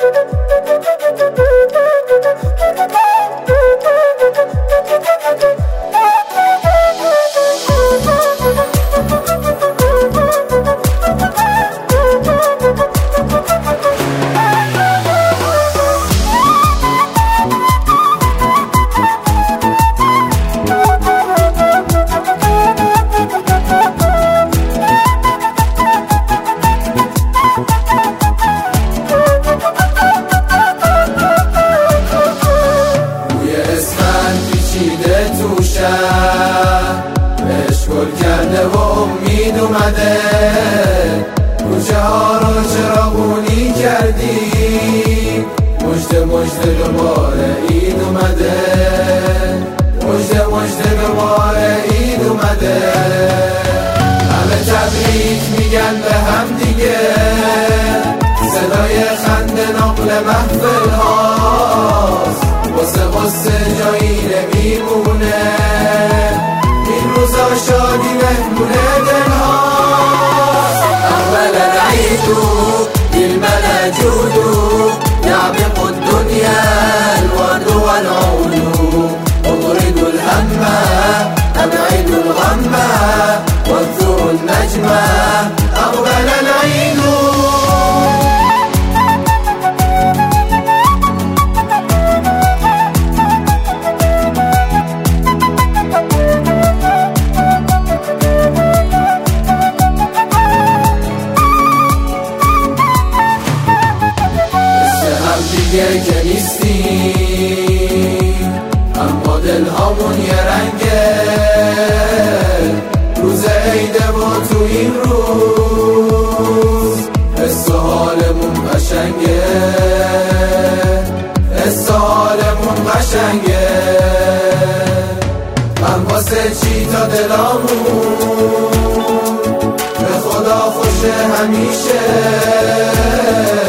عشق گل کرده و امید اومده، کوچه ها رو چراغونی کردی، مژده مژده دوباره عید اومده، مژده مژده دوباره عید اومده. همه تبریک میگن به هم دیگه، صدای خنده نقل محفل هاست، واسه غصه جایی نمیمونه، این روزا شادی مهمونه دل هاست. اولا عیدو بالملا جودو، يعبق الدنيا الورد والعود، اطرد الهم ابعد الغم واذكر النجم اقبل العيد. که نیستیم اما دل هامون یه رنگه، روز عیده و تو این روز حس و حالمون قشنگه، حس و حالمون قشنگه. من واسه چی تا دلامون به خدا خوشه همیشه،